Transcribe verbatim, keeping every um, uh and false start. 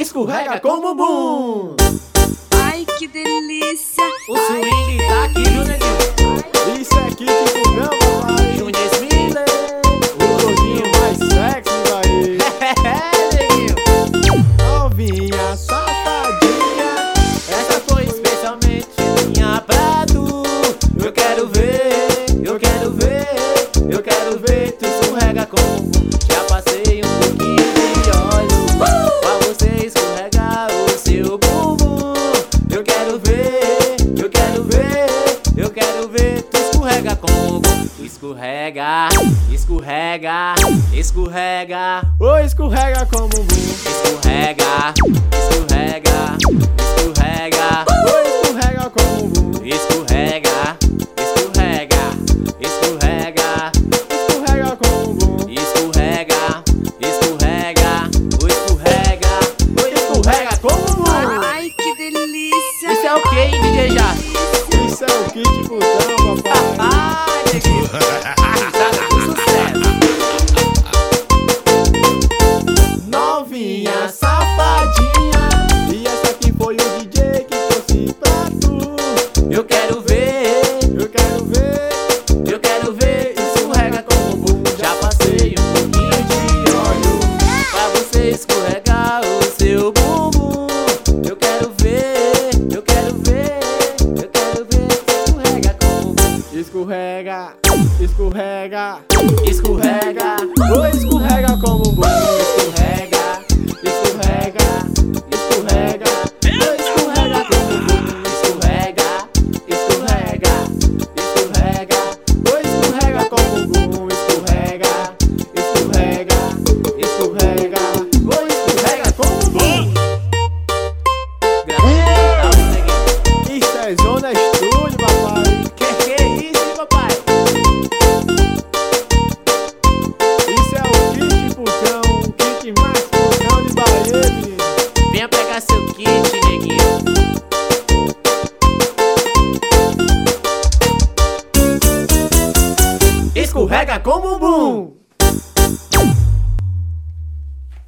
escorrega com o bumbum. Ai, que delícia. O swing tá aqui, viu, neguinho? Isso é Kit Fogão, papai. Júnior Smiller, O gordinho mais sexy daí. é, neguinho. Novinha safadinha, Essa foi especialmente minha pra tu. Eu quero ver, eu quero ver, eu quero ver tu escorrega com o bumbum. Já passei um pouquinho de óleo pra você escorregar o seu bumbum. Eu quero ver, eu quero ver, eu quero ver tu escorrega com o bumbum. Escorrega, escorrega, escorrega, ô escorrega com o bumbum. escorrega, escorrega, escorrega. Ô escorrega com o bumbum. Escorrega, escorrega, escorrega, Escorrega com o bumbum. escorrega, escorrega, o escorrega, o escorrega com o bumbum. Ai, que delícia. Isso é o que, hein, D J Já? Isso é o Kit Fogão, papai. Ai, neguinho, risada com sucesso. Novinha safadinha, e essa aqui foi o D J que trouxe pra tu. Eu quero ver, Eu quero ver, eu quero ver, escorrega com o bumbum. Já passei um pouquinho de óleo pra você escorregar o seu bumbum. Eu quero ver, eu quero ver, eu quero ver, escorrega com o bumbum. escorrega, escorrega, Escorrega, ô escorrega com o bumbum. escorrega, Escorrega, escorrega, ô escorrega com o bumbum. escorrega, escorrega, escorrega, Ô escorrega com o bumbum. Escorrega, escorrega, escorrega, ô escorrega com o bumbum. Grave, neguinho. Isso é Zona Estúdio, papai. Que que é isso, hein, papai? Isso é o Kit Fogão, o kit mais fogão de Bahia, menino. Venha pegar seu kit, neguinho. Escorrega com o bumbum.